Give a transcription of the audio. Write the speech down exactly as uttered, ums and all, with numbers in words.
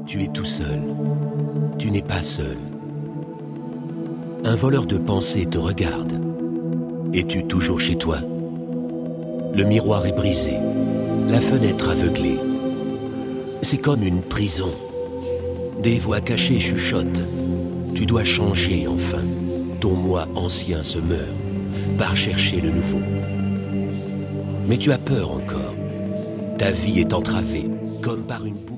Tu es tout seul. Tu n'es pas seul. Un voleur de pensée te regarde. Es-tu toujours chez toi? Le miroir est brisé, la fenêtre aveuglée. C'est comme une prison. Des voix cachées chuchotent. Tu dois changer enfin. Ton moi ancien se meurt par chercher le nouveau. Mais tu as peur encore. Ta vie est entravée, comme par une boucle.